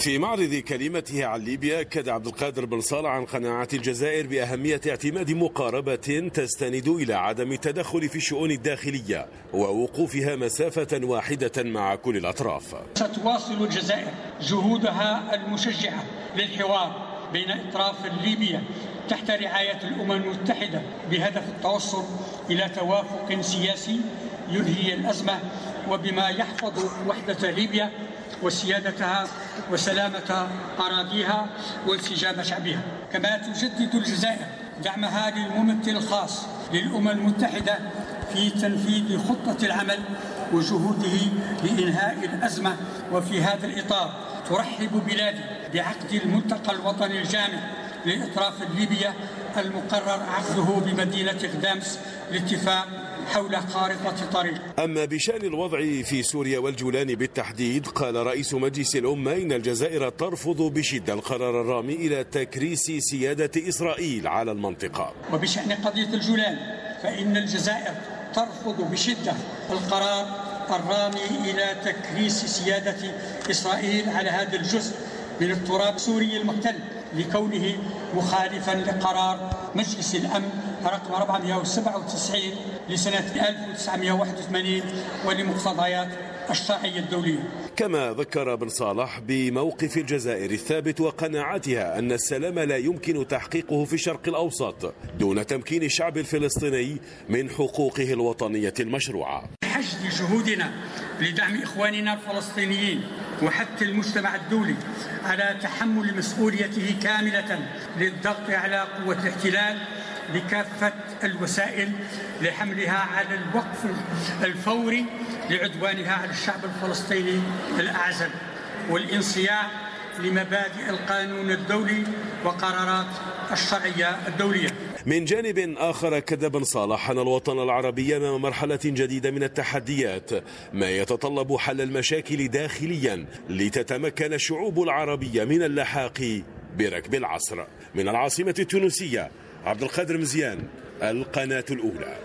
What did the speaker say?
في معرض كلمته عن ليبيا أكد عبد القادر بن صالح عن قناعة الجزائر بأهمية اعتماد مقاربة تستند إلى عدم التدخل في الشؤون الداخلية ووقوفها مسافة واحدة مع كل الأطراف. ستواصل الجزائر جهودها المشجعة للحوار بين أطراف ليبيا تحت رعاية الأمم المتحدة بهدف التوصل إلى توافق سياسي ينهي الأزمة وبما يحفظ وحدة ليبيا وسيادتها وسلامة أراضيها وانسجام شعبها. كما تجدد الجزائر دعمها للممثل الخاص للأمم المتحدة في تنفيذ خطة العمل وجهوده لإنهاء الأزمة. وفي هذا الإطار ترحب بلادي بعقد الملتقى الوطني الجامع للأطراف الليبية المقرر عقده بمدينة غدامس للاتفاق حول خارطة طريق. أما بشأن الوضع في سوريا والجولان بالتحديد، قال رئيس مجلس الأمة إن الجزائر ترفض بشدة القرار الرامي إلى تكريس سيادة إسرائيل على المنطقة. وبشأن قضية الجولان فإن الجزائر ترفض بشدة القرار الرامي إلى تكريس سيادة إسرائيل على هذا الجزء من التراب السوري المحتل لكونه مخالفا لقرار مجلس الأمن رقم 497 لسنة 1981 ولمقتضيات الشرعية الدولية. كما ذكر بن صالح بموقف الجزائر الثابت وقناعتها أن السلام لا يمكن تحقيقه في الشرق الأوسط دون تمكين الشعب الفلسطيني من حقوقه الوطنية المشروعة. حشد جهودنا لدعم إخواننا الفلسطينيين وحث المجتمع الدولي على تحمل مسؤوليته كاملة للضغط على قوة الاحتلال بكافة الوسائل لحملها على الوقف الفوري لعدوانها على الشعب الفلسطيني الأعزل والانصياع لمبادئ القانون الدولي وقرارات الشرعية الدولية. من جانب آخر أكد بن صالح أن الوطن العربي أمام مرحلة جديدة من التحديات ما يتطلب حل المشاكل داخليا لتتمكن الشعوب العربية من اللحاق بركب العصر. من العاصمة التونسية، عبد القادر مزيان، القناة الأولى.